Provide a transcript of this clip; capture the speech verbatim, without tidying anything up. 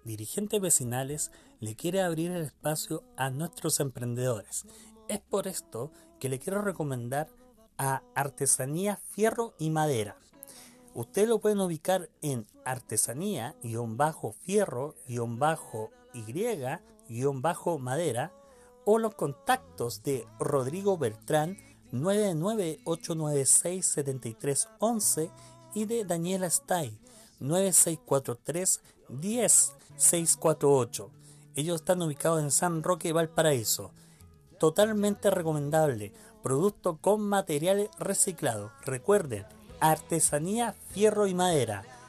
Dirigentes Vecinales le quiere abrir el espacio a nuestros emprendedores. Es por esto que le quiero recomendar a Artesanía Fierro y Madera. Ustedes lo pueden ubicar en artesanía-fierro-y-madera o los contactos de Rodrigo Beltrán nueve nueve ocho nueve seis siete tres uno uno y de Daniela Stay nueve seis cuatro tres uno cero seis cuatro ocho. Ellos están ubicados en San Roque, Valparaíso. Totalmente recomendable. Producto con materiales reciclados. Recuerden, Artesanía Fierro y Madera.